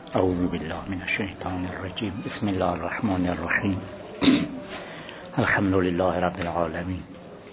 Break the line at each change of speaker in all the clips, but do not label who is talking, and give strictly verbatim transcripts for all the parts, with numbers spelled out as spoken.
اعوذ بالله من الشیطان الرجیم. بسم الله الرحمن الرحیم. الحمد لله رب العالمین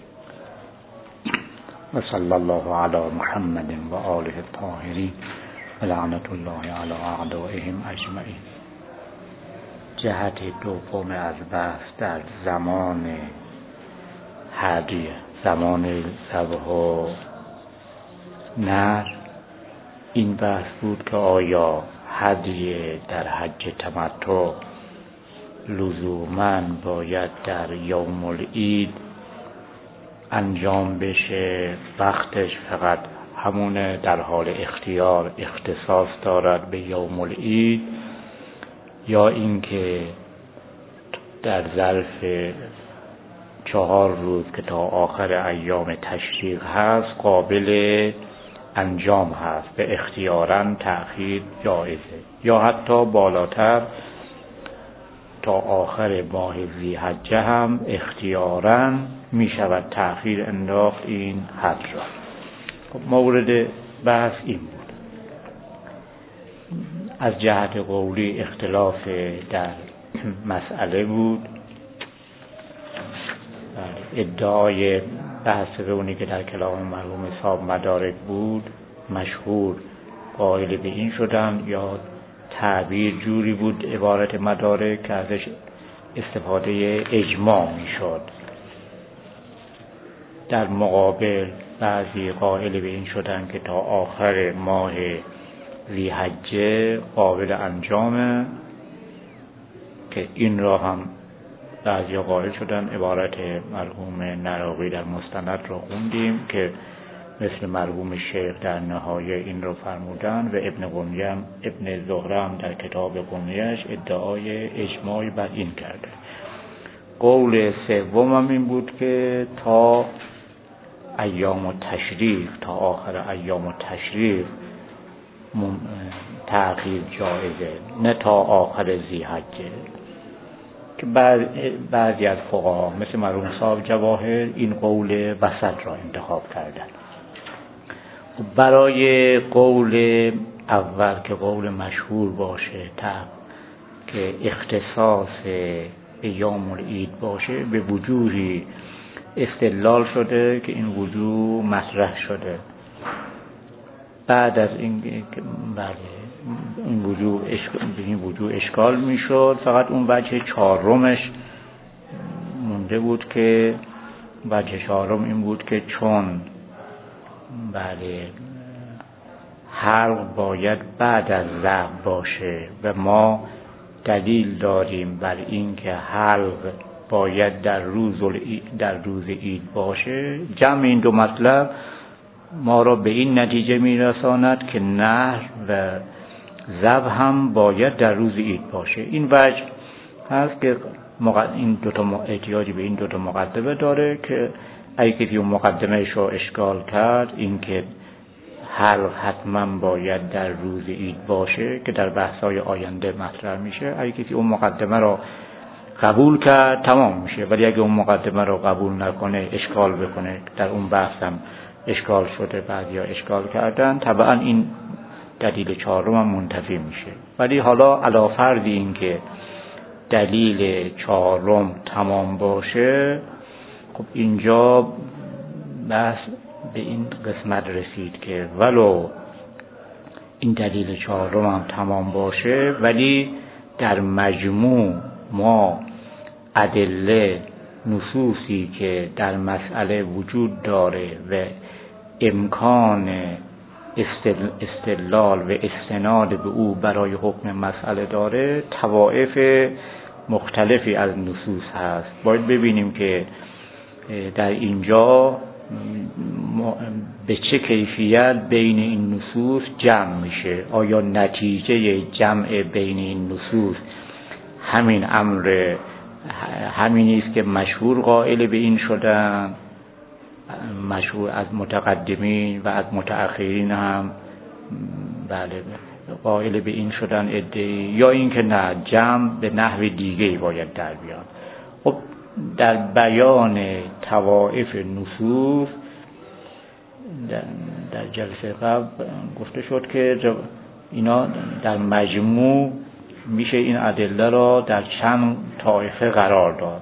و صلی الله علی محمد و آله الطاهرین و لعنت الله علی اعدائهم اجمعین. جهت دوم از بحث در زمان هدیه، زمان ذبح و نحر، این بحث بود که آیا هدیه در حج تمتع لزوماً باید در یوم العید انجام بشه، وقتش فقط همونه، در حال اختیار اختصاص دارد به یوم العید، یا اینکه در ظرف چهار روز که تا آخر ایام تشریق هست قابل انجام هست، به اختیاراً تأخیر جایزه، یا حتی بالاتر تا آخر ماه ذی‌حجه هم اختیاراً می شود تأخیر انداخت این حد را. مورد بحث این بود. از جهت قولی اختلاف در مسئله بود. ادعای بحث به اونی که در کلام مرحوم صاحب مدارک بود مشهور قائل به این شدن، یا تعبیر جوری بود عبارت مدارک که ازش استفاده اجماع می شد. در مقابل بعضی قائل به این شدن که تا آخر ماه ذی‌حجه قابل انجامه، که این را هم بعضی قائل شدن. عبارت مرحوم نراقی در مستند را خوندیم که مثل مرحوم شیخ در نهایه این رو فرمودن، و ابن قنیم ابن زهرم در کتاب قنیه‌اش ادعای اجماعی بر این کرده. قول سوم هم این بود که تا ایام تشریق، تا آخر ایام تشریق تأخیر جایزه، نه تا آخر ذی‌حجه، که بعضی از فقها مثل مرحوم صاحب جواهر این قول وسط را انتخاب کردند. برای قول اول که قول مشهور باشه تا که اختصاص به یوم العید باشه، به وجوهی استدلال شده که این وجوه مطرح شده. بعد از این که بله این وجوه اشکال، به این وجوه اشکال میشد، فقط اون وجه چهارمش مونده بود که وجه چهارم این بود که چون بله حلق باید بعد از ذبح باشه و ما دلیل داریم بر این که حلق باید در روز در روز عید باشه، جمع این دو مطلب ما را به این نتیجه میرساند که نحر و ذبح هم باید در روز عید باشه. این وجه هست که این دو تا احتیاجی به این دو تا مقدمه داره، که اگه کسی اون مقدمه‌اش رو اشکال کرد، این که حلق حتما باید در روز عید باشه که در بحث‌های آینده مطرح میشه، اگه کسی اون مقدمه رو قبول کرد تمام میشه. ولی اگه اون مقدمه رو قبول نکنه، اشکال بکنه، در اون بحث هم اشکال شده، بعضیا اشکال کردن، طبعا این دلیل چهارم هم منتفی میشه. ولی حالا علی فرض این که دلیل چهارم تمام باشه، خب اینجا بحث به این قسمت رسید که ولو این دلیل چهارم هم تمام باشه، ولی در مجموع ما ادله، نصوصی که در مسئله وجود داره و امکان استدلال و استناد به او برای حکم مسئله داره، طوائف مختلفی از نصوص هست. باید ببینیم که در اینجا به چه کیفیت بین این نصوص جمع میشه. آیا نتیجه جمع بین این نصوص همین امر همینی است که مشهور قائل به این شدن، مشهور از متقدمین و از متأخرین هم بله قائل به این شدن عده‌ای، یا اینکه نه، جمع به نحو دیگه‌ای باید در بیاد. خب در بیان طوائف نصوص در, در جلسه قبل گفته شد که اینا در مجموع میشه این ادله را در چند طایفه قرار داد.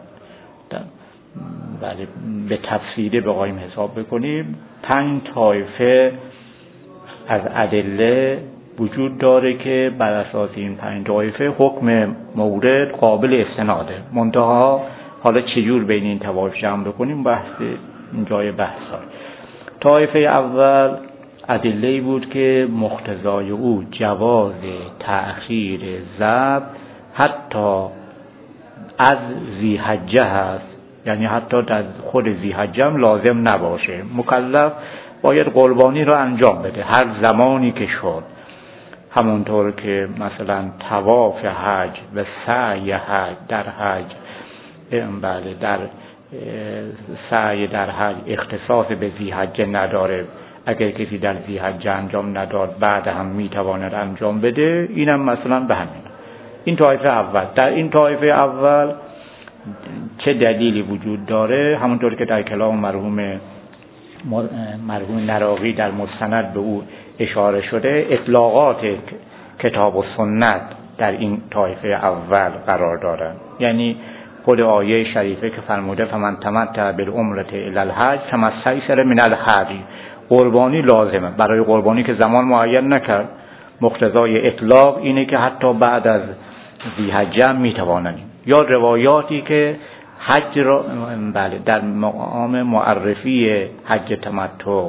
ولی به تفصیلی بخوایم حساب بکنیم پنج طایفه از ادله وجود داره که بر اساس این پنج طایفه حکم مورد قابل استناده. منتها حالا چجور بین این طوایف جمع بکنیم بحث جای بحث هست. طایفه اول ادله‌ای بود که مقتضای او جواز تأخیر ذبح حتی از ذی‌حجه هست، یعنی حتی در خود ذی‌حجه هم لازم نباشه. مکلف باید قربانی را انجام بده هر زمانی که شد، همونطور که مثلا طواف حج و سعی حج در حج بله در سعی در حج اختصاص به ذی‌حجه نداره، اگر کسی در ذی‌حجه انجام نداد بعد هم میتواند انجام بده. اینم مثلا به همین این طایفه اول. در این طایفه اول چه دلیلی وجود داره؟ همونطور که در کلام مرحوم مرحوم نراقی در مستند به او اشاره شده، اطلاقات کتاب و سنت در این طایفه اول قرار دارند. یعنی خود آیه شریفه که فرموده فمن تمتع بالعمرة الی الحج فما استیسر من الهدی، قربانی لازمه. برای قربانی که زمان معین نکرد، مقتضای اطلاق اینه که حتی بعد از ذی‌حجه میتوانند. یا روایاتی که حج را بله در مقام معرفی حج تمتع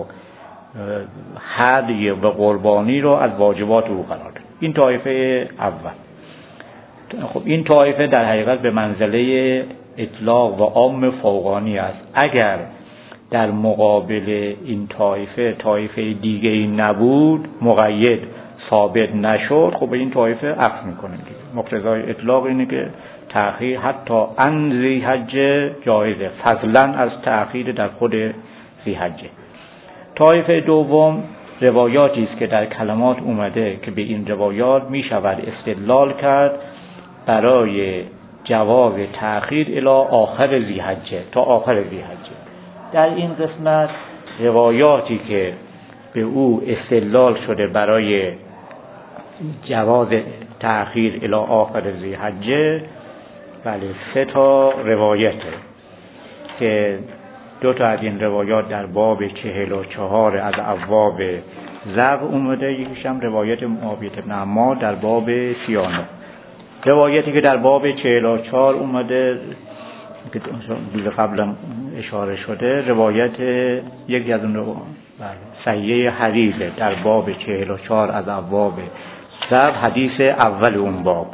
هدی و قربانی را از واجبات او قرار داد. این طایفه اول. خب این طایفه در حقیقت به منزله اطلاق و عام فوقانی است. اگر در مقابل این طایفه طایفه دیگه ای نبود، مقید ثابت نشد، خب این طایفه عفو میکنه. مقتضای اطلاق اینه که تأخیر حتی عن ذی‌حجه جایزه، فضلا از تأخیر در خود ذی‌حجه. طایفه دوم روایاتی است که در کلمات اومده که به این روایات می شود استدلال کرد برای جواز تأخیر الی آخر ذی‌حجه، تا آخر ذی‌حجه. در این قسمت روایاتی که به او استدلال شده برای جواز تأخیر الی آخر ذی‌حجه بله سه تا روایته که دو تا از این روایات در باب چهل و چهار از ابواب ذبح اومده، یکیش هم روایت معاویه بن عمار در باب سی و نه. روایتی که در باب چهل و چهار اومده که روز قبل اشاره شده، روایت یکی از اون صحیحه حریزه در باب چهل و چهار از ابواب ذبح، حدیث اول اون باب.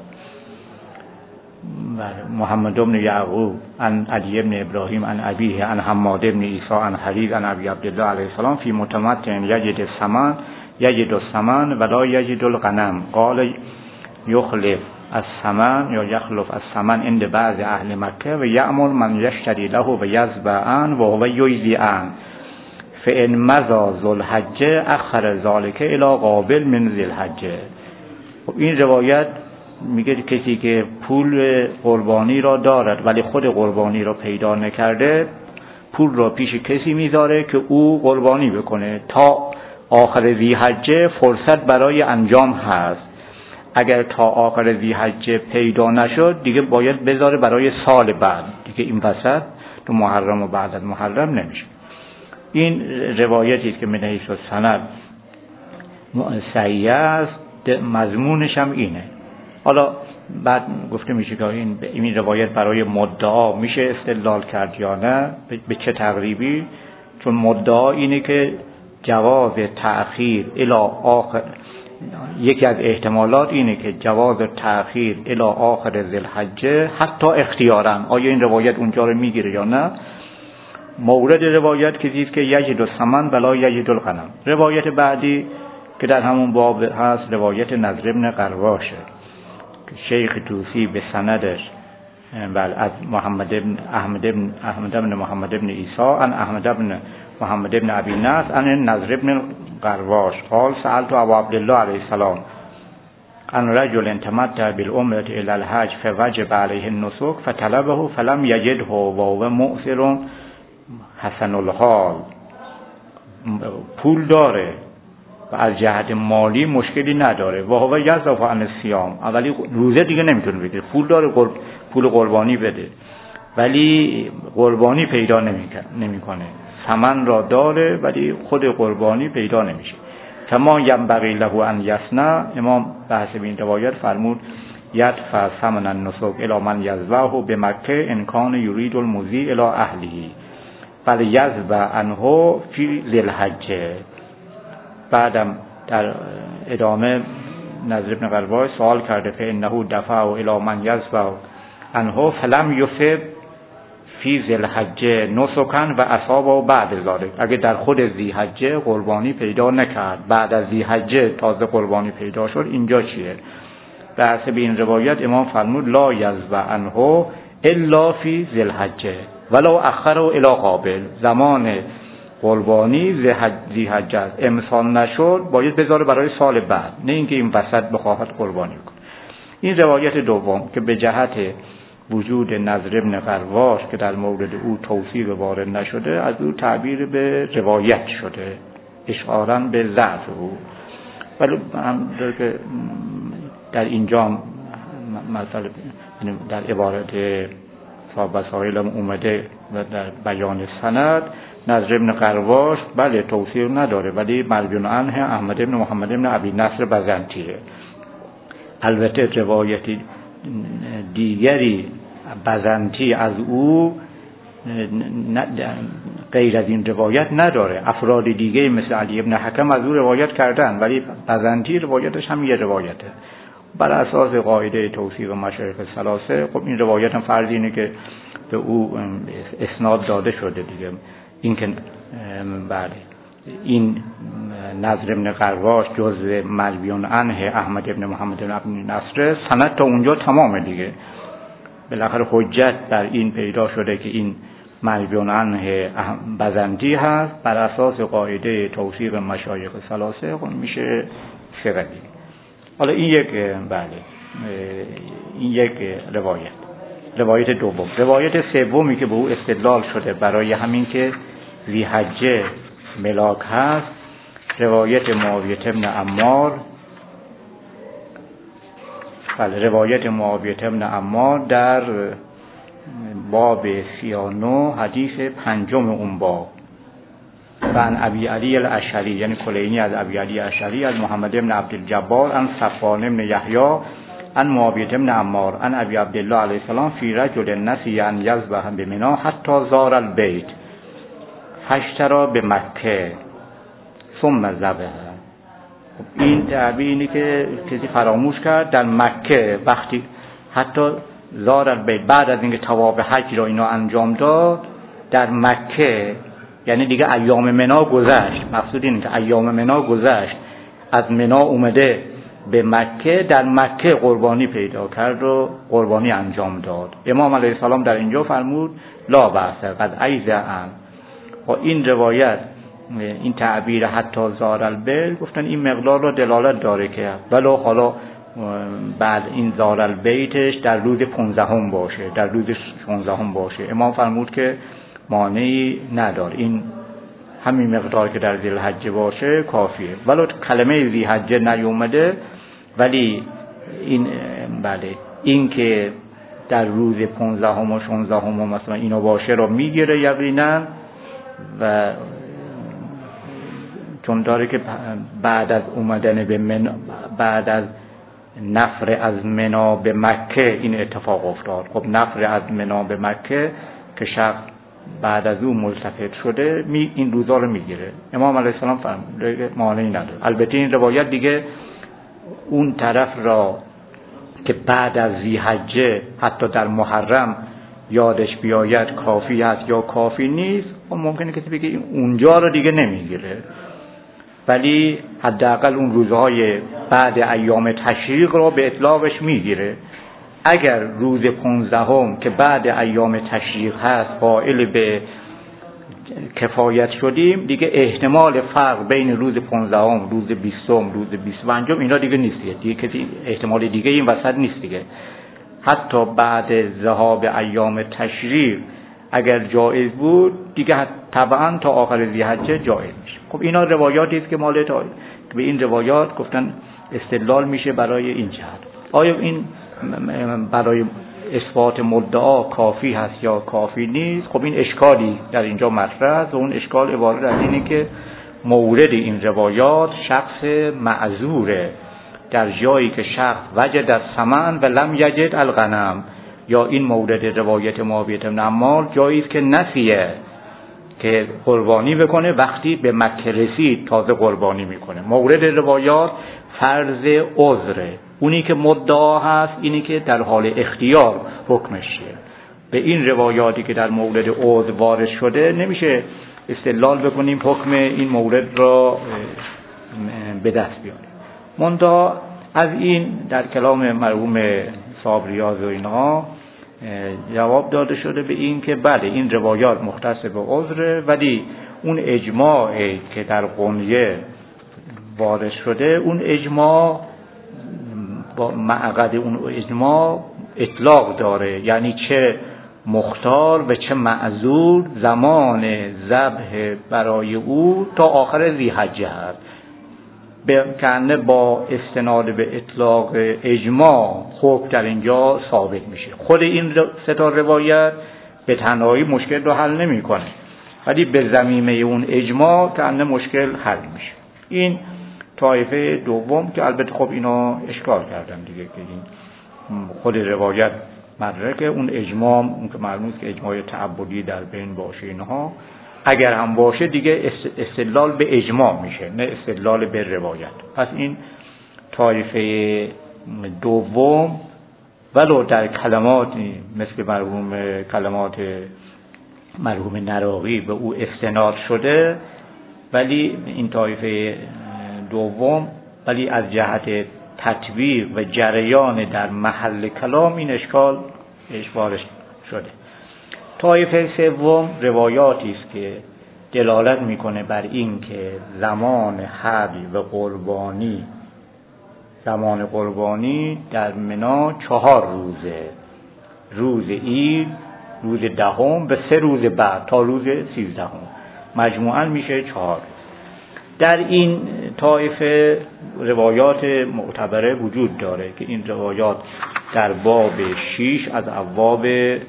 محمد بن یعقوب عن علی بن ابراهیم عن ابیه عن حماد بن عیسی عن حریز عن ابی عبدالله علیه السلام فی متمتع یجد الثمن یجد الثمن ولا یجد الغنم قال یخلف الثمن یا یخلف الثمن عند بعض اهل مکه و یأمر من یشتری له و یذبح عنه و هو یجزی عنه فان مضى ذو الحجه اخر ذلك الی قابل من ذی الحجه. این روایت میگه کسی که پول قربانی را دارد ولی خود قربانی را پیدا نکرده، پول را پیش کسی میذاره که او قربانی بکنه تا آخر ذی‌حجه فرصت برای انجام هست. اگر تا آخر ذی‌حجه پیدا نشد دیگه باید بذاره برای سال بعد، دیگه این وسط تو محرم و بعد از محرم نمیشه. این روایتی است که من حیث السند صحیح است، مضمونش هم اینه. حالا بعد گفته میشه که این این روایت برای مدعا میشه استدلال کرد یا نه، به چه تقریبی؟ چون مدعا اینه که جواز تأخیر الی آخر، یکی از احتمالات اینه که جواز تأخیر الی آخر ذی الحجه حتی اختیاراً. آیا این روایت اونجا رو میگیره یا نه؟ مورد روایت که دید که یجد الثمن ولا یجد الغنم. روایت بعدی که در همون باب هست روایت نضر بن قرواشه، شیخ توسی به سندش بل از محمد بن احمد بن احمد بن محمد بن عیسی عن احمد بن محمد بن ابی نصر عن نضر بن قرواش قال سألت ابو عبدالله علیه السلام عن رجل تمتع بالعمرة الى الحج فوجب عليه النسك فطلبه فلم یجده وهو مؤثر حسن الحال. پول داره و از جهت مالی مشکلی نداره. و هو یصرف عن الصیام، ولی روزه دیگه نمیتونه بگیره. پول داره، پول قربانی بده، ولی قربانی پیدا نمیکنه. ثمن را داره ولی خود قربانی پیدا نمیشه. کما ینبغی له ان یصنع، امام بحث به این روایت فرمود یدفع ثمن النسک الی من یذبحه بمکه ان کان یرید المضی الی اهله بل یذبح عنه فی ذی الحجه. بعدم در ادامه نضر بن قرواش سوال کرده فانه دفعه الی من یذبح عنه فلم یصب فی ذی الحجه نسکا و اصابه بعد ذلک. اگه در خود ذی حجه قربانی پیدا نکرد، بعد از ذی حجه تازه قربانی پیدا شد، اینجا چیه؟ در حسب این روایت امام فرمود لا یذبح عنه الا فی ذی الحجه ولو اخره الی قابل. زمان قربانی ذی حجه است، امسال نشد باید بذاره برای سال بعد، نه اینکه این وسط بخواهد قربانی کنه. این روایت دوم که به جهت وجود نضر بن قرواش که در مورد او توثیق وارد نشده، از او تعبیر به روایت شده اشعاراً به ضعف او. ولی هم که در اینجا مثلا در عبارت صاحب وسائل اومده و در بیان سند نضر بن قرواش بله توثیق نداره، ولی مروی عنه احمد بن محمد بن ابی نصر بزنطیه. البته روایتی دیگری بزنطی از او غیر از این روایت نداره. افراد دیگه مثل علی بن حکم از او روایت کردن، ولی بزنطی روایتش هم یه روایته. بر اساس قاعده توثیق مشایخ ثلاثه خب این روایت هم فرض اینه که به او اسناد داده شده دیگه. این که بله این نضر بن قرواش جزء مروی عنه احمد بن محمد بن ابی نصر، سند تا اونجا تمامه دیگه. بالاخره حجت بر این پیدا شده که این مروی عنه بزنطی هست، بر اساس قاعده توثیق مشایخ ثلاثه خب میشه ثقه. حالا این یک بله این یک روایت روایت دوم. روایت سومی که به او استدلال شده برای همین که ذی حجه ملاک هست، روایت معاویه بن عمار بله روایت معاویه بن عمار در باب سی و نه حدیث پنجم اون باب. و عن ابی علی الاشعری، یعنی کلینی از ابی علی الاشعری، از محمد بن عبدالجبار، عن صفوان بن یحیی، عن معاویه بن عمار، عن ابی عبدالله علیه السلام فی رجل نسی ان یذبح بمنی حتی زار البیت فاشتری بمکه ثم ذبح. این تعبیری که کسی فراموش کرد در مکه، وقتی حتی زار البیت، بعد از اینکه طواف حج را اینا انجام داد در مکه، یعنی دیگه ایام منا گذشت. مقصود اینه که ایام منا گذشت، از منا اومده به مکه، در مکه قربانی پیدا کرد و قربانی انجام داد. امام علیه السلام در اینجا فرمود لا بأس قد ایزعن. و این روایت این تعبیر حتی زار البیت گفتن این مقدار را دلالت داره که ولو حالا بعد این زار البیتش در روز پانزدهم باشه، در روز شانزدهم باشه. امام فرمود که مانعی نداره، این همین مقدار که در ذی الحجه باشه کافیه. ولو کلمه ذی حجه نیومده، ولی این بله این که در روز پانزدهم و شانزدهم و مثلا اینا باشه رو میگیره یقینا، و چون داره که بعد از اومدن به من، بعد از نفر از منا به مکه این اتفاق افتاد. خب نفر از منا به مکه که شخص بعد از اون ملتفت شده می این روزا رو میگیره. امام علیه السلام فرموده مانعی نداره. البته این روایت دیگه اون طرف را که بعد از ذی حجه حتی در محرم یادش بیاید کافی هست یا کافی نیست، خب ممکنه کسی بگه اونجا رو دیگه نمیگیره، ولی حداقل اون روزهای بعد ایام تشریق رو به اطلاقش میگیره. اگر روز پانزدهم که بعد ایام تشریق هست قائل به کفایت شدیم، دیگه احتمال فرق بین روز پانزدهم، روز بیستم، روز بیست و پنجم اینا دیگه نیست دیگه، کسی احتمال دیگه این وسط نیست دیگه. حتی بعد ذهاب ایام تشریق اگر جایز بود دیگه طبعا تا آخر ذی‌حجه جایز میشه. خب اینا روایاتی است که مال تا به این روایات گفتن استدلال میشه برای این جهت. آیا این برای اثبات مدعا کافی هست یا کافی نیست؟ خب این اشکالی در اینجا مطرح است و اون اشکال عبارت از اینه که مورد این روایات شخص معذوره، در جایی که شخص وجد الثمن و لم یجد الغنم، یا این مورد روایت معاویه بن عمار جایی است که نسیه که قربانی بکنه، وقتی به مکه رسید تازه قربانی میکنه. مورد روایات فرض عذره، اونی که مدعا هست اینی که در حال اختیار حکمش چیه. به این روایاتی که در مورد عذر وارد شده نمیشه استدلال بکنیم حکم این مورد را به دست بیاریم. منتها از این در کلام مرحوم صاحب ریاض و اینها جواب داده شده به این که بله این روایات مختص به عذره، ولی اون اجماعی که در قنیه وارد شده اون اجماع با معقد اون اجماع اطلاق داره، یعنی چه مختار و چه معذور زمان ذبح برای او تا آخر ذی‌حجه هست. به کنه با استناد به اطلاق اجماع حکم در اینجا ثابت میشه. خود این سه تا روایت به تنهایی مشکل رو حل نمیکنه، ولی به ضمیمه اون اجماع کنه مشکل حل میشه. این طایفه دوم که البته خب اینا اشکال کردن دیگه، که این خود روایت مدرک اون اجماع، اون که معلومه که اجماع تعبدی در بین باشه اینها، اگر هم باشه دیگه استدلال به اجماع میشه نه استدلال به روایت. پس این طایفه دوم ولو در کلماتی مثل مرحوم کلمات مرحوم نراقی به او استناد شده، ولی این طایفه دوم ولی از جهت تطبیق و جریان در محل کلام این اشکال اشوارش شده. طایفه سوم روایاتی است که دلالت میکنه بر این که زمان حج و قربانی زمان قربانی در منی چهار روزه، روز عید، روز دهم و سه روز بعد تا روز سیزدهم، مجموعاً میشه چهار. در این طایفه روایات معتبره وجود داره که این روایات در باب شیش از ابواب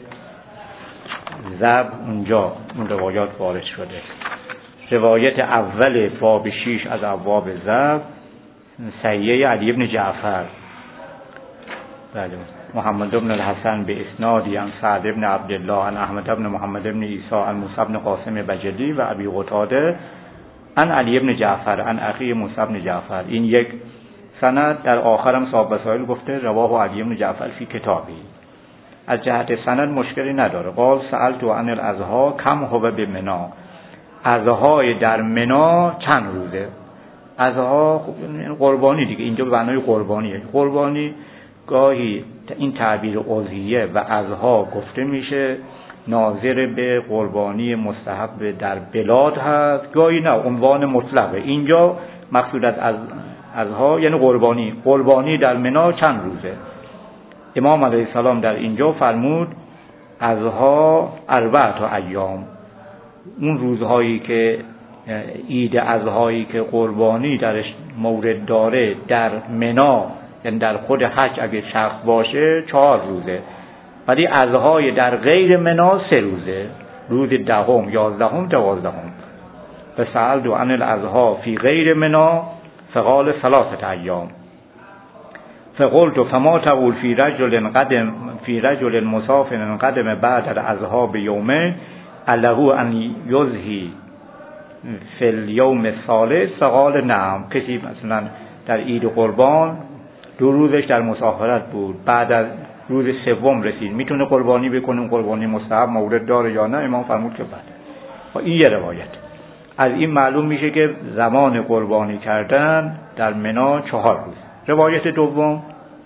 ذبح اونجا اون روایات وارد شده. روایت اول باب شیش از ابواب ذبح صحیح علی ابن جعفر، بله، محمد بن الحسن به اسنادی عن سعد ابن عبدالله عن احمد ابن محمد ابن عیسی عن موسی ابن قاسم بجلی و ابی قتاده عن علی ابن جعفر عن اخی موسی ابن جعفر. این یک سند. در آخرم صاحب وسائل گفته رواه علی ابن جعفر فی کتابی. از جهت سند مشکلی نداره. قال سألت عن الاضحی کم هو بمنا، اضحای در منا چند روزه؟ اضحی خب قربانی دیگه، اینجا به معنای قربانیه. قربانی گاهی این تعبیر اضحیه و اضحی گفته میشه ناظر به قربانی مستحب در بلاد هست، گاهی نه عنوان مطلقه. اینجا مقصود از اضحی یعنی قربانی. قربانی در منا چند روزه؟ امام علیه السلام در اینجا فرمود اضحی اربعة ایام. اون روزهایی که عید اضحی که قربانی درش مورد داره در منا، یعنی در خود حج اگه شخص باشه چهار روزه، ولی اضحی در غیر منا سه روزه، روز دهم، یازدهم، دوازدهم. فسألت عن الاضحی فی غیر منا فقال ثلاثة ایام. فقلت فما تقول فی رجل قدم فی رجل مسافر قدم بعد الاضحی بیومین له ان یضحی فی الیوم الثالث؟ فقال نعم. کسی مثلا در عید قربان دو روزش در مسافرت بود، بعد از روز سوم رسید، میتونه قربانی بکنه؟ قربانی مستحب مورد داره یا نه؟ امام فرمود که بله. این یه روایت. از این معلوم میشه که زمان قربانی کردن در منا چهار روز. روایت دوم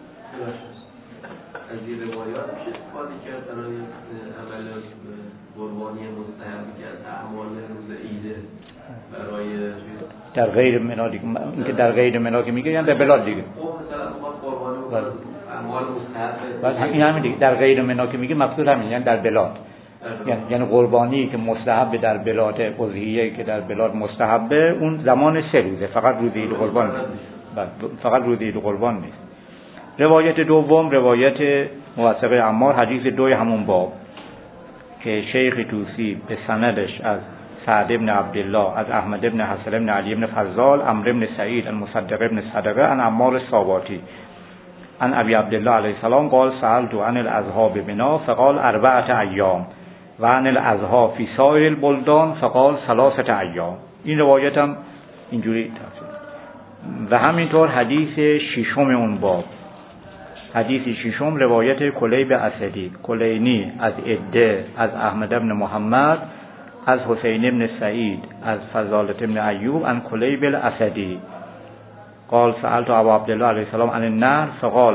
از این روایات میشه استفاده کرد برای عمل قربانی مستحب کرد اعمال روز عید برای
در غیر منا دیگه. اینکه در غیر منا که میگه یعنی در بلاد دیگه.
خب مثلا ما قربانی اعمال مستحب
بعد همین همین دیگه در غیر منا که میگه مقصود همین یعنی در بلاد. یعنی قربانی که مستحب در بلاد اضحیه که در بلاد مستحبه اون زمان سه روزه، فقط روز عید قربان فقط روز عید قربان نیست. روایت دوم روایت موثقه عمار، حدیث دوی همون باب که شیخ توسی به سندش از سعد ابن عبدالله از احمد ابن حسن ابن علی ابن فضال عمرو ابن سعید المصدق ابن صدقه عن عمار الصاباتی عن ابی عبدالله علیه السلام قال سألت عن الاضحى بمنی فقال اربعه ایام و عن الاضحى فی سایر البلدان فقال ثلاثه ایام. این روایت هم اینجوری تفسیر. و همینطور حدیث ششم اون باب، حدیث ششم روایت کلیب اسدی کلینی از عده از احمد ابن محمد از حسین ابن سعید از فضالة ابن ایوب عن کلیب الاسدی قال سألت ابو عبدالله علیه السلام عن النهر فقال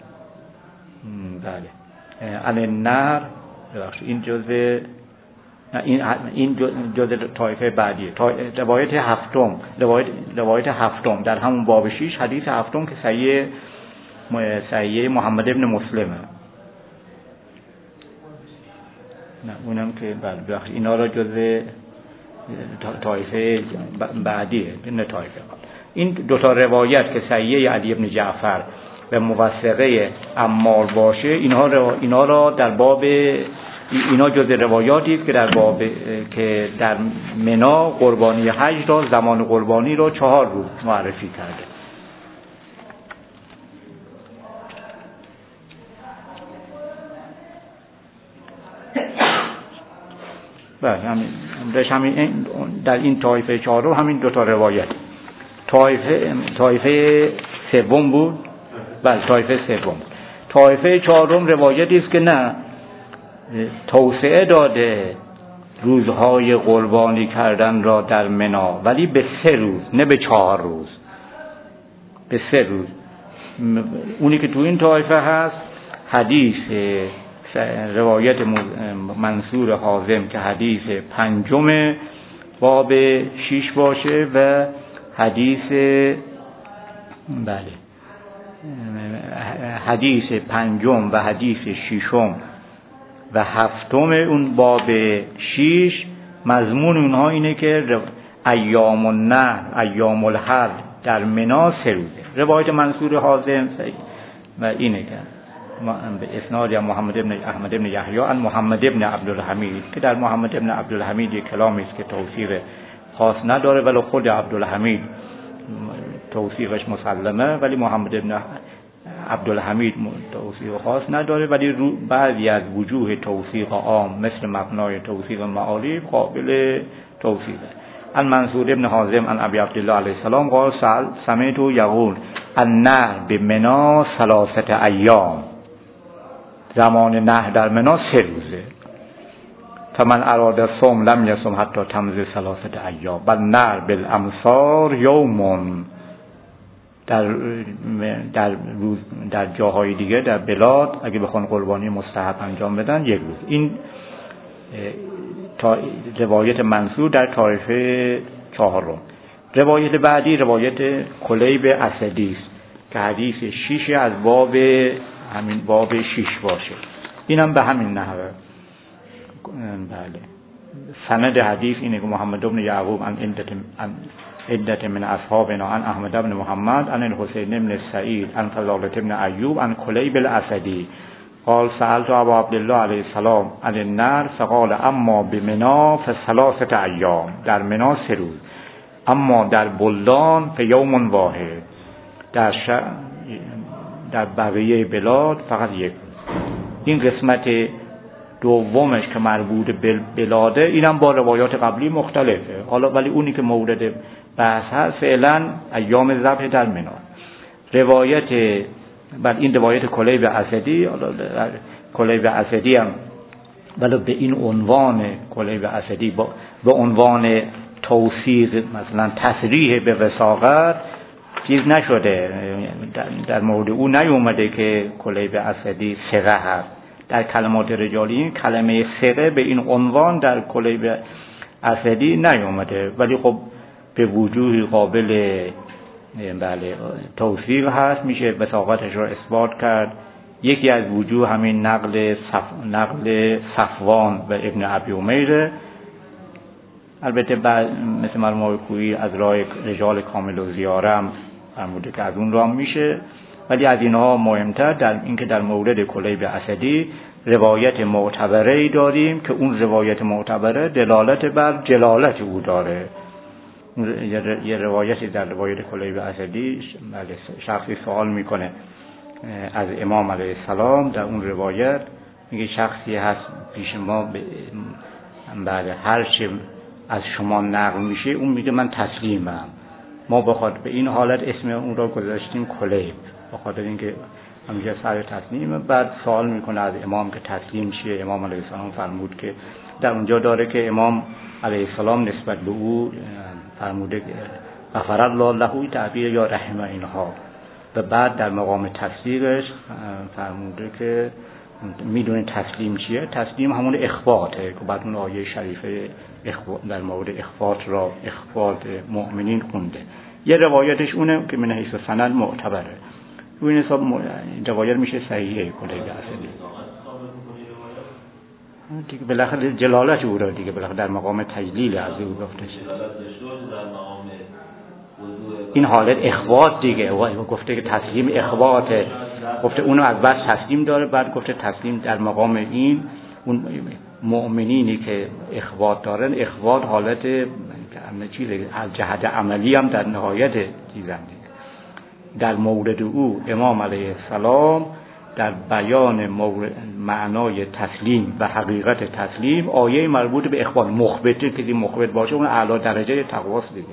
بله عن النهر. این جزء این این جزء طایفه بعدیه، روایت هفتم روایت روایت هفتم در همون باب شش، حدیث هفتم که صحیح صحیح محمد ابن مسلمه. نه اونم که بله اینا را جزء طایفه بعدیه نه طایفه. این دو تا روایت که صحیح علی ابن جعفر و موثقه عمار باشه، اینها را اینا را در باب اینا جزء روایاتی است که در باب که در منا قربانی حج را زمان قربانی را چهار روز معرفی کرده. بله همین همین در این طایفه چهارم همین دو تا روایت. طایفه طایفه سوم بود. بله طایفه سوم. طایفه چهارم روایتی است که نه توسعه داده روزهای قربانی کردن را در منا، ولی به سه روز نه به چهار روز، به سه روز. اونی که تو این طایفه هست حدیث روایت منصور حازم که حدیث پنجم باب شیش باشه و حدیث بله حدیث پنجم و حدیث ششم و هفتم اون باب شیش مضمون اونها اینه که ایام النحر ایام الحج در منا سه روزه. روایت منصور حازم و اینه که به اسناد محمد ابن احمد ابن یحیی عن محمد ابن عبدالحمید که در محمد ابن عبدالحمید یک کلامی است که توثیق خاص نداره، ولی خود عبدالحمید توثیقش مسلمه، ولی محمد ابن عبدالحمید توثیق خاص نداره، ولی بعضی از وجوه توثیق عام مثل مبنای توثیق معالی قابل توثیقه. عن منصور ابن حازم عن ابی عبدالله علیه السلام قال سمعت یقول النحر بمنا ثلاثه ایام، زمان نحر در منا سه روزه. فمن اراد الصوم لم یصم حتی تمضی ثلاثه ایام بل نحر بالامصار یوم. در در روز در جاهای دیگه در بلاد اگه بخوان قربانی مستحب انجام بدن یک روز. این تا روایت منصور در طایفه چهارم. روایت بعدی روایت کلیب اسدی است که حدیث شیش از باب همین باب شیش باشه. اینم به همین نحوه. بله سند حدیث اینه که محمد بن یعقوب عن عدت من اصحابنا عن احمد بن محمد عن الحسین بن سعید عن فضالة بن ایوب عن کلیب الاسدی قال سألت ابا عبدالله علیه السلام عن النحر فقال اما بمنا فثلاثه ایام، در منا سه روز، اما در بلدان فیوم واحد، در ش... در بقیه بلاد فقط یک روز. این قسمت دومش که مربوط به بلاده اینم با روایات قبلی مختلفه، حالا ولی اونی که مورد بحث هست فعلا ایام ذبح در منا. روایت بعد این روایت کلیب اسدی، حالا کلیب اسدی هم ولی به این عنوان کلیب اسدی با به عنوان توثیق مثلا تصریح به وثاقت چیز نشده، در, در مورد او نیومده که کلیب اسدی ثقه هست. در کلمات رجالی کلمه ثقه به این عنوان در کلیب اسدی نیومده، ولی خب به وجوه قابل بله توثیق هست، میشه وثاقتش را اثبات کرد یکی از وجوه همین نقل صف... نقل صفوان و ابن ابی امیر، البته بعد مثل مرحوم کویی از راه رجال کامل و زیاره هم فرموده که از اون راه میشه، ولی از اینها مهمتر در اینکه در مورد کلیب اسدی روایت معتبره داریم که اون روایت معتبره دلالت بر جلالت او داره. یه روایتی در روایت کلیب اسدی شخصی سوال میکنه از امام علیه السلام، در اون روایت میگه شخصی هست پیش ما بعد هر چه از شما نقل میشه اون میگه من تسلیمم. ما بخاطر به این حالت اسم اون را گذاشتیم کلیب، بخاطر اینکه همیشه سر تسلیمه. بعد سوال میکنه از امام که تسلیم چیه؟ امام علیه السلام فرمود که در اونجا داره که امام علیه السلام نسبت به او فرموده غفر الله له تعبیر یا رحمه اینها، و بعد در مقام تصدیقش فرموده که میدونه تسلیم چیه. تسلیم همون اخباته که بعد اون آیه شریفه در مورد اخبات را اخبات مؤمنین خونده. یه روایتش اونه که من حیث سند معتبره، رو این حساب روایت میشه صحیحه کلیب اسدی دیگه، بالاخره جلالت او را دیگه بالاخره در مقام تجلیل از او گفته شد. این حالت اخبات دیگه، گفته که تسلیم اخباته، گفته اونو از بس تسلیم داره، بعد گفته تسلیم در مقام این اون مؤمنینی که اخبات دارن. اخبات حالت چیزه از جهت عملی هم در نهایت چیزن دیگه. در مورد او امام علیه السلام در بیان معنای تسلیم و حقیقت تسلیم آیه مربوط به اخبار مخبته که مخبت باشه اون اعلی درجه تقواست دیگه،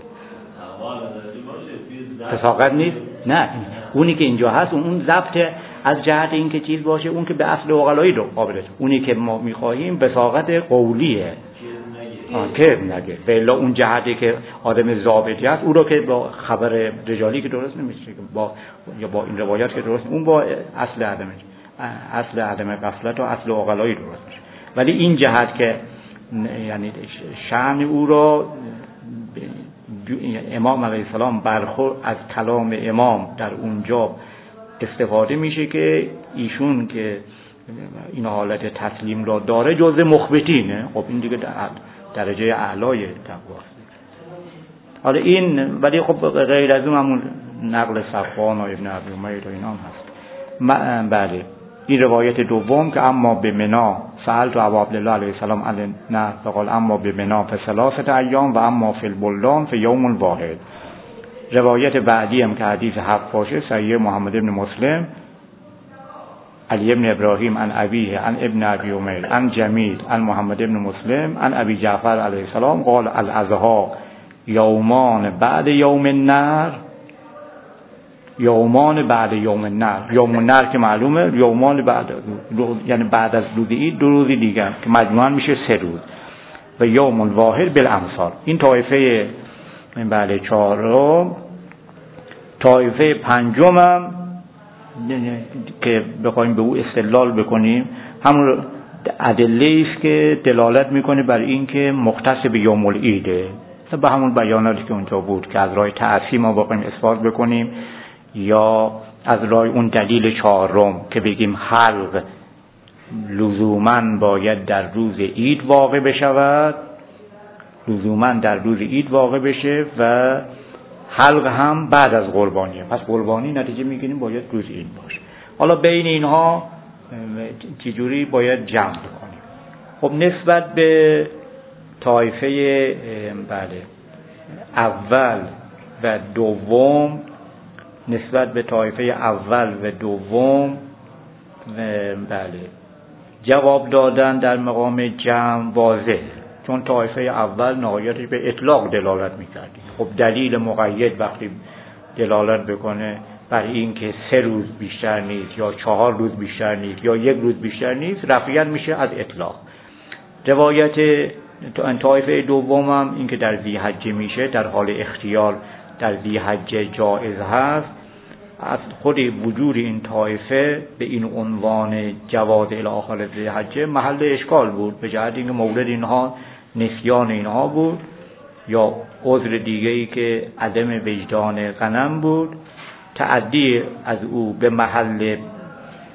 فساقت نیست. نه اونی که اینجا هست اون ضبط از جهت این که چیز باشه، اون که به اصل عقلایی رو قابلش، اونی که ما میخواهیم بساقت قولیه که نگه بلا اون جهتی که آدم ضابطی هست او رو که با خبر رجالی که درست نمیشه با یا با این روایات که درست، اون با اصل عدم اصل عدم غفلت و اصل عقلایی درست میشه. ولی این جهت که یعنی شأن او رو امام علیه السلام برخورد از کلام امام در اونجا استفاده میشه که ایشون که این حالت تسلیم را داره جزء مخبتینه. خب این دیگه درجه اعلای تقواست. حالا این ولی خب غیر از اون همون نقل صفوان و ابن ابی امیر و اینا هم هست. بله این روایت دوم که اما به منا سألت ابا عبدالله علیه السلام علی نه فقال اما به منا فثلاثه ایام و اما فی البلدان فی یوم واحد. روایت بعدی هم که حدیث حق باشه صحیح محمد ابن مسلم علی ابن ابراهیم عن ابیه عن ابن ابی امیر عن جمیل عن محمد ابن مسلم عن ابی جعفر علیه السلام قال الاضحی یومان بعد یوم النحر، یومان بعد یوم النحر، یوم النحر که معلومه یومان بعد یعنی بعد از روز عید دو روز دیگه که مجموعاً میشه سه روز، و یوم الواحد بالامثال. این طایفه بله چهارم. طایفه پنجم هم که بخوایم به او استدلال بکنیم همون ادله است که دلالت میکنه بر این که مختص به یوم العیده، به همون بیاناتی که اونجا بود که از راه تعصیب ما بخوایم اثبات بکنیم، یا از راه اون دلیل چهارم که بگیم حلق لزوماً باید در روز عید واقع بشود، لزوماً در روز عید واقع بشه، و حلق هم بعد از قربانیه. پس قربانی نتیجه میگیریم باید روز عید باشه. حالا بین اینها چجوری باید جمع بکنیم؟ خب نسبت به طایفه بله اول و دوم، نسبت به طایفه اول و دوم بله جواب دادن در مقام جمع واضح، چون طایفه اول نهایتش به اطلاق دلالت میکردی. خب دلیل مقید وقتی دلالت بکنه بر این که سه روز بیشتر نیست یا چهار روز بیشتر نیست یا یک روز بیشتر نیست، رفعیت میشه از اطلاق. روایت طایفه دوم هم این که در ذی‌حجه میشه، در حال اختیار در ذی‌حجه جایز هست. از خود وجود این طایفه به این عنوان جواز الی آخر ذی‌حجه محل اشکال بود، به جهت اینکه مورد اینها نسیان اینها بود یا عذر دیگه‌ای که عدم وجدان غنم بود. تعدی از او به محل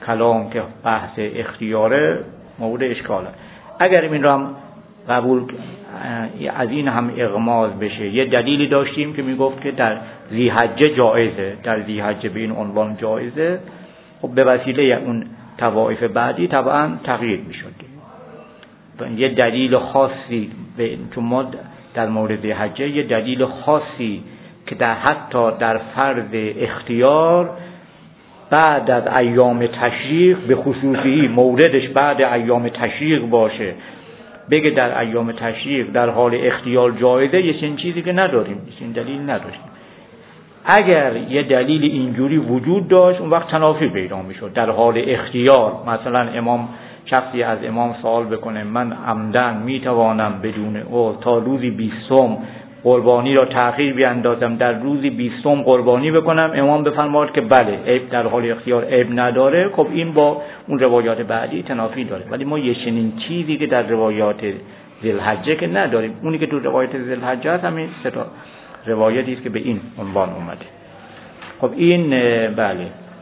کلام که بحث اختیاره مورد اشکاله. اگر این رو هم قبول از این هم اغماض بشه، یه دلیلی داشتیم که میگفت که در ذی‌حجه جایزه، در ذی‌حجه به این عنوان جایزه، خب به وسیله اون طوائف بعدی طبعا تغییر میشد. یه دلیل خاصی چون ما در مورد ذی‌حجه یه دلیل خاصی که در حتی در فرض اختیار بعد از ایام تشریق به خصوصی موردش بعد ایام تشریق باشه، بگه در ایام تشریق در حال اختیار جایزه، یه چنین چیزی که نداریم، یه چنین دلیل نداشتیم. اگر یه دلیل اینجوری وجود داشت اون وقت تنافی پیدا میشد. در حال اختیار مثلا امام شخصی از امام سوال بکنه من عمدن میتوانم بدون او تا روزی بیستم قربانی را تأخیر بیاندازم، در روزی بیستم قربانی بکنم، امام بفرماد که بله عیب در حال اختیار عیب نداره. خب این با اون روایات بعدی تنافی داره. ولی ما یه چنین چیزی که در روایات ذی‌الحجه که نداریم. اونی که تو روایات ذی‌الحجه هست همین سه تا روایتی است که به این عنوان اومده. خب این بله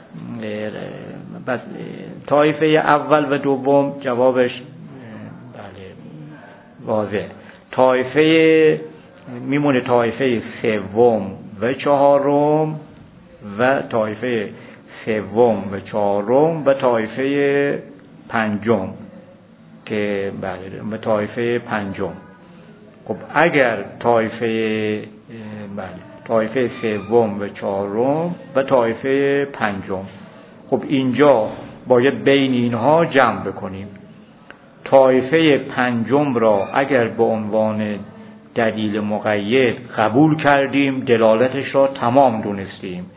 بس طایفه اول و دوم جوابش بله واضح. طایفه میمونه طایفه سوم و چهارم و طایفه سوم و چهارم و طایفه پنجم که بله و طایفه پنجم. خب اگر طایفه بله طایفه سوم و چهارم و طایفه پنجم، خب اینجا باید بین اینها جمع بکنیم. طایفه پنجم را اگر به عنوان دلیل مقید قبول کردیم دلالتش را تمام دونستیم.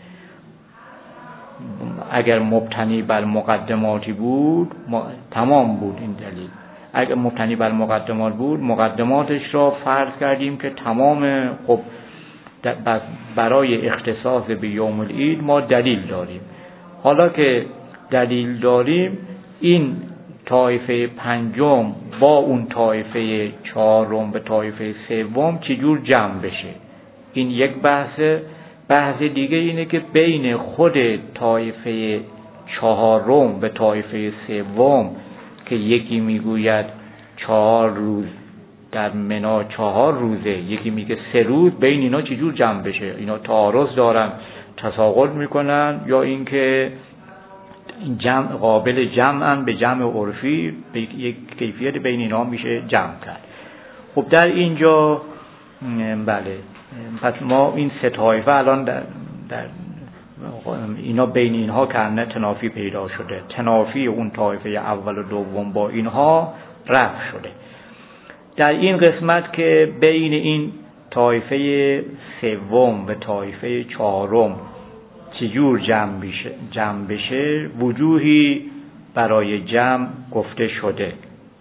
اگر مبتنی بر مقدماتی بود تمام بود این دلیل. اگر مبتنی بر مقدمات بود مقدماتش را فرض کردیم که تمام. خب برای اختصاص به یوم العید ما دلیل داریم. حالا که دلیل داریم این طایفه پنجم با اون طایفه چهارم به طایفه سوم چجور جمع بشه، این یک بحث. بحث دیگه اینه که بین خود طایفه چهارم به طایفه سوم که یکی میگوید چهار روز در منا چهار روزه، یکی میگه سه روز، بین اینا چجور جمع بشه؟ اینا تعارض دارن، تساقط میکنن، یا اینکه این جمع قابل جمعن به جمع عرفی، به یک کیفیت بین اینا میشه جمع کرد. خب در اینجا بله پس ما این سه طایفه الان در, در اینا بین اینها کنه تنافی پیدا شده. تنافی اون طایفه اول و دوم با اینها رفع شده. در این قسمت که بین این طایفه سوم و طایفه چهارم چجور جمع بشه, جمع بشه وجوهی برای جمع گفته شده.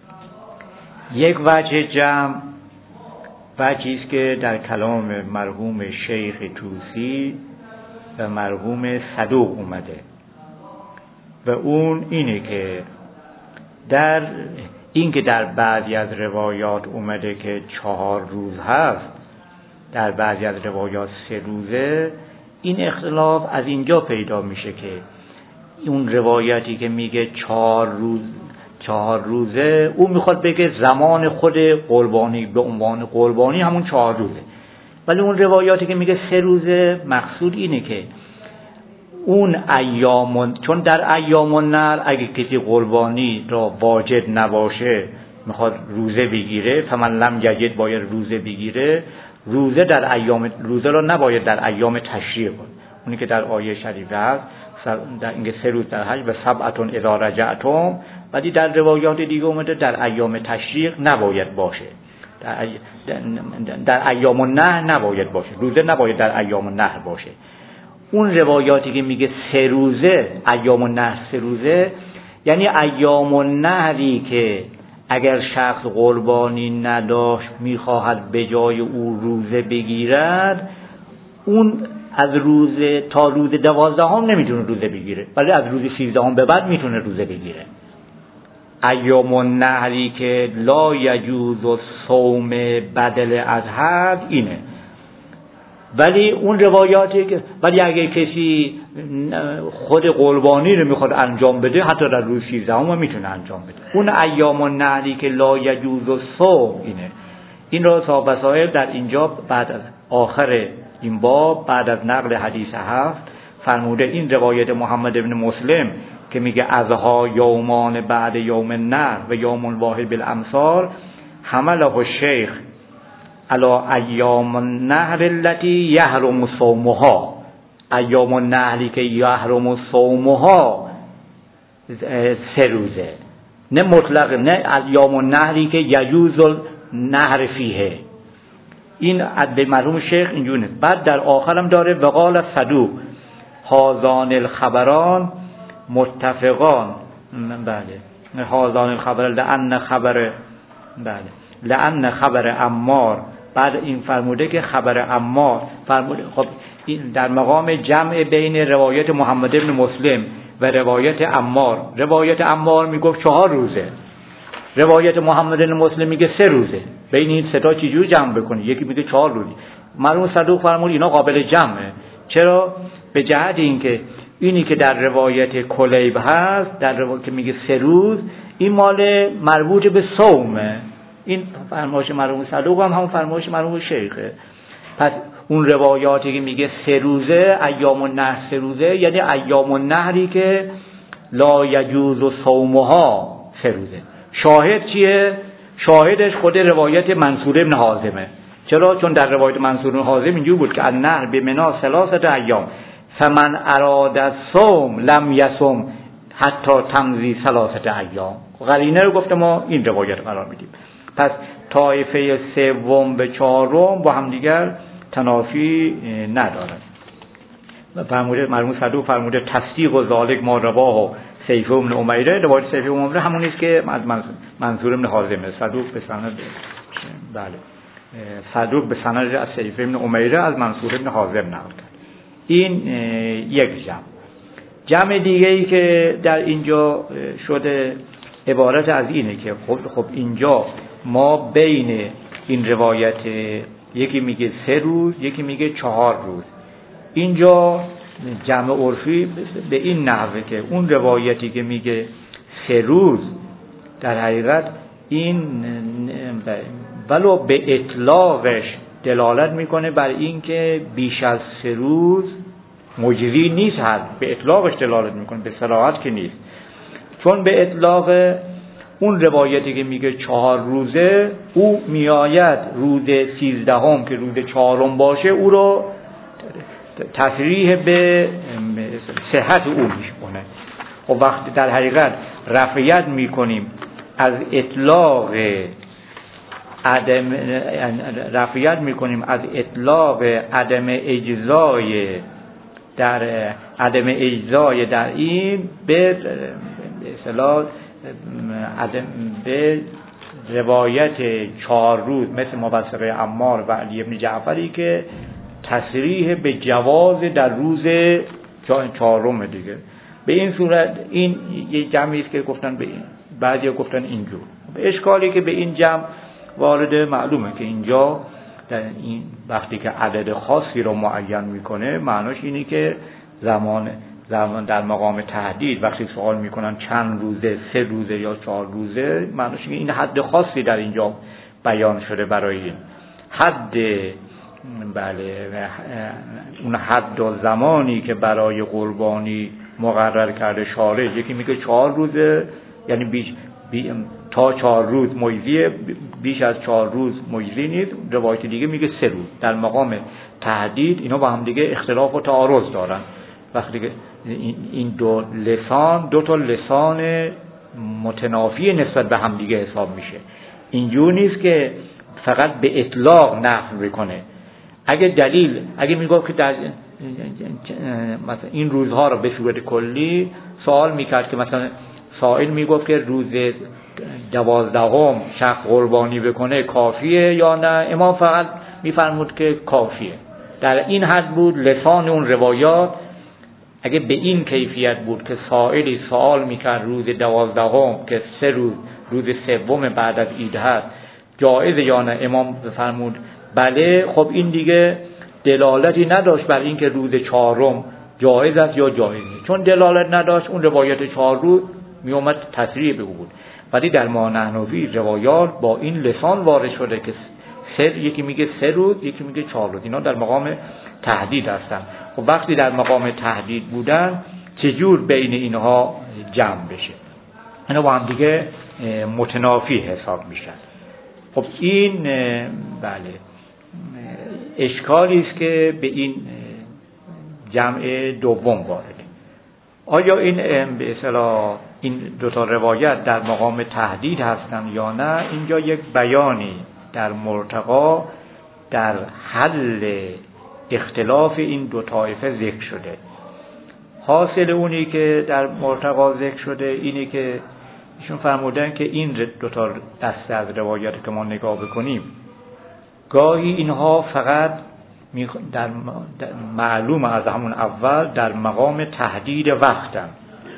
یک وجه جمع وجهی است که در کلام مرحوم شیخ طوسی و مرحوم صدوق اومده و اون اینه که در این که در بعضی از روایات اومده که چهار روز هست، در بعضی از روایات سه روزه. این اختلاف از اینجا پیدا میشه که اون روایتی که میگه چهار روز چهار روزه اون میخواد بگه زمان خود قربانی به عنوان قربانی همون چهار روزه، ولی اون روایاتی که میگه سه روزه مقصود اینه که اون ایام، چون در ایام النحر اگه کسی قربانی را واجد نباشه میخواد روزه بگیره، فمن لم یجد باید روزه بگیره. روزه در ایام روزه را نباید در ایام تشریق بود، اونی که در آیه شریفه هست در اینکه سه روز در حج و سبعتون اذا رجعتم، ولی در روایات دیگه اومده در ایام تشریق نباید باشه، در, ای... در ایام النحر نباید باشه، روزه نباید در ایام النحر باشه. اون روایاتی که میگه سه روزه ایام النحر سه روزه، یعنی ایام النحری که اگر شخص قربانی نداشت میخواهد به جای او روزه بگیرد، اون از روز تا روز دوازدهم نمیتونه روزه بگیره، ولی از روز سیزدهم به بعد میتونه روزه بگیره. ایام النحری که لا یجوز صوم بدل از حد اینه. ولی اون روایاتی که ولی اگه کسی خود قربانی رو میخواد انجام بده حتی در روز سیزدهم میتونه انجام بده. اون ایام النحری که لا یجوز الصوم اینه. این را صاحب وسائل در اینجا بعد از آخر این باب بعد از نقل حدیث هفت فرموده این روایت محمد ابن مسلم که میگه ازها یومان بعد یوم النحر و یوم الواحد بالامصار حمله الشیخ علی ایام النحر التي یحرم صومها. ایام النحری که یحرم صومها سه روزه، نه مطلق، نه ایام النحری که یجوز النحر فیه. این عد مرحوم شیخ اینجونه. بعد در آخرم داره وقال صدوق هازان الخبران متفقان. بله هازان الخبران لأن خبر بله لأن خبر عمار. بعد این فرموده که خبر عمار فرموده. خب این در مقام جمع بین روایت محمد ابن مسلم و روایت عمار. روایت عمار میگفت چهار روزه، روایت محمد ابن مسلم میگه سه روزه. بین این سه تا چجوری جمع بکنی؟ یکی میگه چهار روزی. مرحوم صدوق فرمود اینا قابل جمعه. چرا؟ به جهت اینکه اینی که در روایت کلیب هست در روایت که میگه سه روز این مال مربوط به صومه. این فرمایش مرحوم صدوق هم همون فرمایش مرحوم شیخه. پس اون روایاتی که میگه سه روزه ایام النحر سه روزه یعنی ایام النحری که لا یجوز صومها سه روزه. شاهد چیه؟ شاهدش خود روایت منصور ابن حازمه. چرا؟ چون در روایت منصور ابن حازم اینجور بود که النحر بمنا ثلاثه ایام فمن اراد الصوم لم یصم حتی تمضی ثلاثه ایام. قرینه رو گفته ما این روایت قرار میدیم. پس طایفه سوم به چهارم با هم دیگر تنافی ندارد. فرموده مرحوم صدوق فرموده تصدیق و ذالک ما رواه و سیف ابن امیره. روایت سیف ابن امیره همون است که از منصور ابن حازمه. صدوق به سند بله صدوق به سند از سیف ابن امیره از منصور ابن حازم نقل کرد. این یک جمع. جمع دیگه ای که در اینجا شده عبارت از اینه که خب خب اینجا ما بین این روایت یکی میگه سه روز یکی میگه چهار روز. اینجا جمع عرفی به این نحوه که اون روایتی که میگه سه روز در حقیقت این ولو به اطلاقش دلالت میکنه بر این که بیش از سه روز مجری نیست. هست به اطلاقش دلالت میکنه، به صراحت که نیست. چون به اطلاق اون روایتی که میگه چهار روزه او میآید روز سیزدهم که روز چهارم باشه او رو تصریح به صحت او میکنه. و وقتی در حقیقت رفعیت میکنیم از اطلاق عدم رفعیت میکنیم از اطلاق عدم اجزای در عدم اجزای در این به اصطلاح عدم به روایت چهار روز مثل موثقه عمار و علی ابن جعفری که تصریح به جواز در روز چهارم دیگه. به این صورت این یه جمعی است که گفتن به این، بعضیا گفتن اینجور. اشکالی که به این جمع وارد معلومه که اینجا در این وقتی که عدد خاصی رو معین میکنه معناش اینه که زمان زمان در مقام تهدید وقتی سوال میکنن چند روزه، سه روزه یا چهار روزه، معناش اینه این حد خاصی در اینجا بیان شده برای این حد. بله اون حد و زمانی که برای قربانی مقرر کرده شارع، یکی میگه چهار روزه یعنی بیش بی تا چهار روز مجزیه، بیش از چهار روز مجزی نیست. روایت دیگه میگه سه روز. در مقام تهدید اینا با هم دیگه اختلاف و تعارض دارن. وقتی که این دو لسان دو تا لسان متنافی نسبت به هم دیگه حساب میشه. اینجور نیست که فقط به اطلاق نقل بکنه. اگه دلیل اگه میگفت که در مثلا این روزها رو به صورت کلی سوال میکرد که مثلا سائل میگفت که روز دوازدهم شخص قربانی بکنه کافیه یا نه، امام فقط میفرمود که کافیه. در این حد بود لسان اون روایات. اگه به این کیفیت بود که سائلی سوال میکرد روز دوازدهم که سه روز روز سوم بعد از عید هست جایز یا نه، امام فرمود بله. خب این دیگه دلالتی نداشت بر این که روز چهارم جایز است یا جایز نیست. چون دلالت نداشت اون روایت چهار روز می اومد تصریح به بود. ولی در ما نحنوی روایات با این لسان وارد شده که سه، یکی میگه سه روز، یکی میگه چهار روز. اینا در مقام تهدید هستن. خب وقتی در مقام تهدید بودن چجور بین اینها جمع بشه؟ اینا با هم دیگه متنافی حساب میشن. خب این بله اشکالی است که به این جمع دوم وارده. آیا این به اصطلاح این دو تا روایت در مقام تهدید هستند یا نه؟ اینجا یک بیانی در مرتقا در حل اختلاف این دو طایفه ذکر شده. حاصل اونی که در مرتقا ذکر شده اینه که ایشون فرمودن که این دو تا دسته از روایات که ما نگاه بکنیم، گاهی اینها فقط در معلوم از همون اول در مقام تهدید وقتن،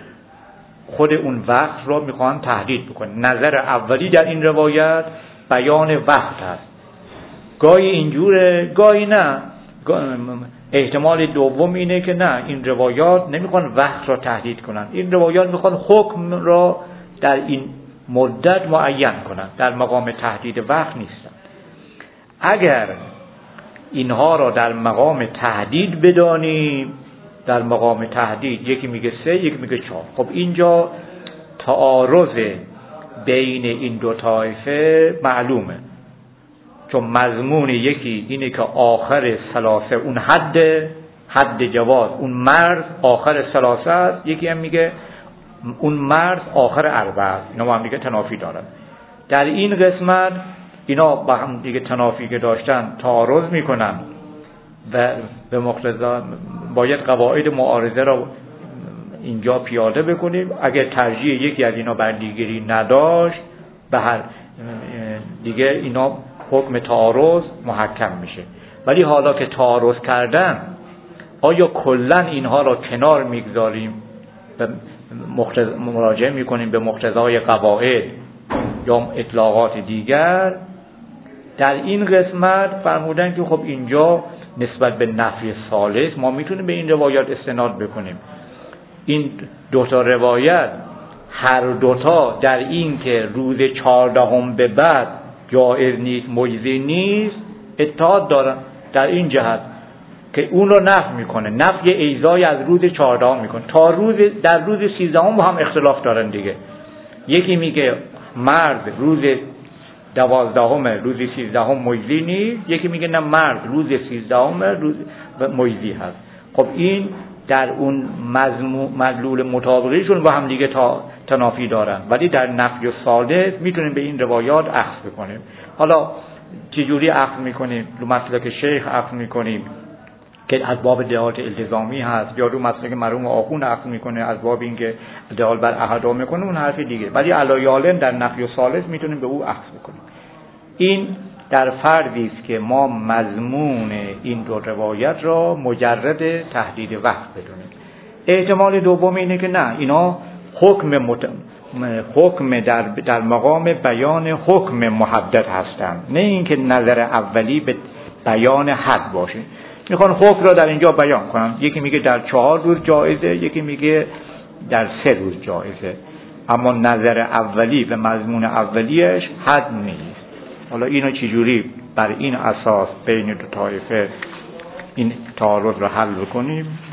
خود اون وقت را میخوان تهدید بکنن. نظر اولی در این روایت بیان وقت هست، گاهی اینجوره گاهی نه. احتمال دوم اینه که نه، این روایات نمیخوان وقت را تهدید کنن، این روایات میخوان حکم را در این مدت معین کنن، در مقام تهدید وقت نیستن. اگر اینها را در مقام تهدید بدانیم، در مقام تهدید یکی میگه سه یکی میگه چهار، خب اینجا تعارض بین این دو طایفه معلومه، چون مضمون یکی اینه که آخر ثلاثه اون حد حد جواز، اون مرز آخر ثلاثه است، یکی هم میگه اون مرز آخر اربعه است. اینا با هم دیگه تنافی دارن. در این قسمت اینا با هم دیگه تنافی که داشتن تعارض میکنن و به مقتضا باید قواعد معارضه را اینجا پیاده بکنیم. اگر ترجیح یکی از اینا بر دیگری نداشت، به هر دیگه اینا حکم تعارض محکم میشه. ولی حالا که تعارض کردن، آیا کلن اینها را کنار میگذاریم و مراجعه میکنیم به مقتضای قواعد یا اطلاقات دیگر؟ در این قسمت فرمودن که خب اینجا نسبت به نفی ثالث ما میتونیم به این روایات استناد بکنیم. این دوتا روایت هر دوتا در این که روز چهاردهم به بعد جایز نیست، مجزی نیست، اتحاد دارن در این جهت که اون رو نفی میکنه، نفی ایذای از روز چهاردهم میکنه. تا روز در روز سیزدهم با هم اختلاف دارن دیگه. یکی میگه مرد روز دوازدهم روز سیزدهم مجزی نیست، یکی میگه نه مرد روز سیزدهم روز مجزی هست. خب این در اون مدلول مطابقیشون با هم دیگه تا تنافی دارن، ولی در نفی و ثالث میتونیم به این روایات اخذ بکنیم. حالا چجوری اخذ میکنیم؟ رو مسلک شیخ اخذ میکنیم که از باب دلالت التزامی هست، یا رو مسلک مرحوم آخوند اخذ میکنه از باب اینکه دلالت بر احدا میکنه، اون حرف دیگه. ولی علایالم در نفی و ثالث میتونیم به او اخذ بکنیم. این در فردی است که ما مضمون این دو روایت را مجرد تهدید وقت بدونیم. احتمال دوم اینه که نه، اینا حکم مت... حکم در در مقام بیان حکم محدد هستند، نه اینکه نظر اولی به بیان حد باشه. میخوان حکم را در اینجا بیان کنن، یکی میگه در چهار روز جایزه، یکی میگه در سه روز جایزه، اما نظر اولی و مضمون اولیش حد نیست. حالا اینو چجوری بر این اساس بین دو طایفه این تعارض را حل بکنیم؟